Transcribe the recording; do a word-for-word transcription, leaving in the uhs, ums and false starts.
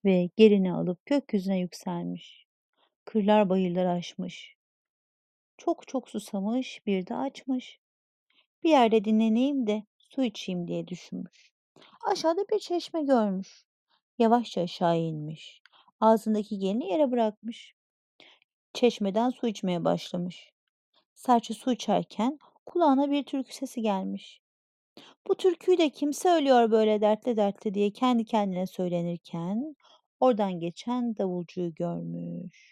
ve gelini alıp gökyüzüne yükselmiş. Kırlar bayırlar aşmış. Çok çok susamış, bir de açmış. Bir yerde dinleneyim de su içeyim diye düşünmüş. Aşağıda bir çeşme görmüş. Yavaşça aşağı inmiş. Ağzındaki gelini yere bırakmış. Çeşmeden su içmeye başlamış. Serçe su içerken kulağına bir türkü sesi gelmiş. Bu türküyü de kim söylüyor böyle dertli dertli diye kendi kendine söylenirken oradan geçen davulcuyu görmüş.